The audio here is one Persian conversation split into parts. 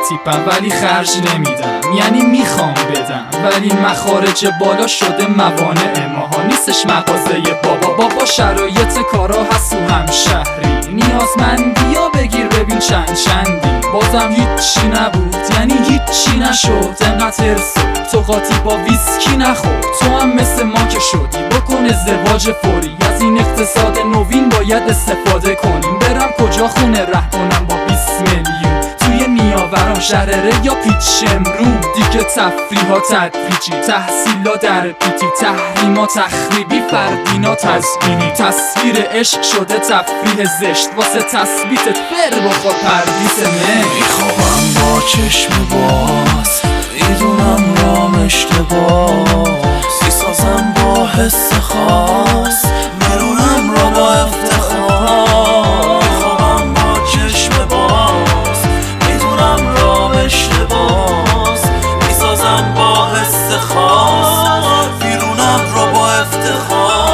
تیپم ولی خرج نمیدم، یعنی میخوام بدم ولی مخارج بالا شده موانع ماها. نیستش مغازه بابا شرایط کارا هست و همشهری، نیازمندیا بگیر ببین چندی. بازم هیچی نبود یعنی هیچی نشد، انقدر ترسو تو قاطی با ویسکی نخور. تو هم مثل ما که شدی بکن ازدواج فوری، از این اقتصاد نوین باید استفاده کنیم. برم کجا خونه ره کنم با 20 میلیون توی نیاوران شهرره یا پیچ امرون. دیگه تفریحا تدریجی، تحصیلا در پیتی، تحریما تخریبی، فردینا تزمینی. تصویر عشق شده تفریح زشت، واسه تثبیتت بر بخور پردیس مه. میخوابم با چشم باز، میدونم رام اشتباس، میسازم با حس خاص، میرونم را با افتخار. میخوابم با چشم باز، میدونم رام اشتباس، میسازم با حس خاص، میرونم را با افتخار.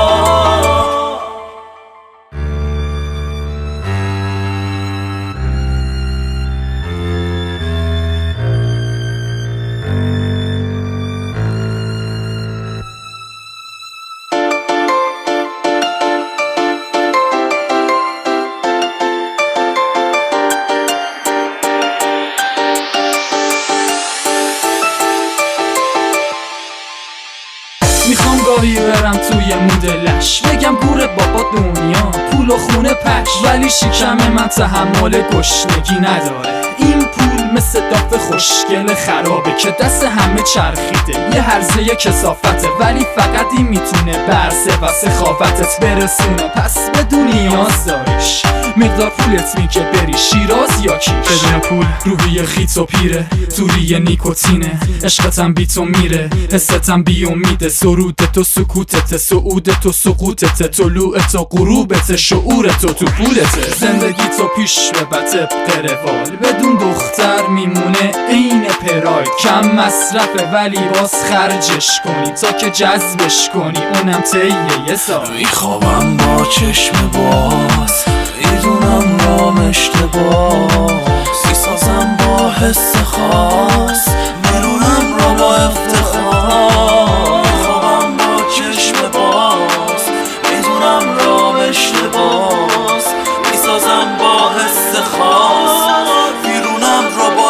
میخوام گاهی برم توی مدلش، بگم گور بابا دنیا پول و خونه پش، ولی شکم من تحمل گشنگی نداره. این پول مثل داف خوشگل خرابه که دست همه چرخیده، یه هرزه کثافته، ولی فقط این میتونه برسه و سخافتت برسونه. پس بدون نیاز داریش مقدار پولت می که بری شیراز یا کیش. بدون پول روحی خیت و پیره، توری نیکوتینه، عشقتم بی تو میره، حستم بی امیده، سرودت و سکوتت، سعودت و سقوطت، طلوعت و غروبت، شعورت و تو پولت. زندگی تو پیش ببر طبق روال، بدون دختر میمونه عین پراید. کم مصرفه ولی باز خرجش کنی تا که جذبش کنی، اونم طی یه سال. میخوابم با چشم باز، میدونم رام اشتباس، میسازم با حس خاص، میرونم را با افتخار. میخوابم با چشم باز، میدونم رام اشتباس، میسازم با حس خاص، میرونم را با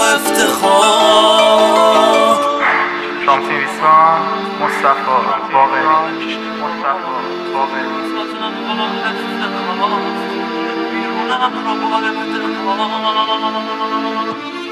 افتخار. شامسی ویسان مصطفی باقری میرونم را با افتخار.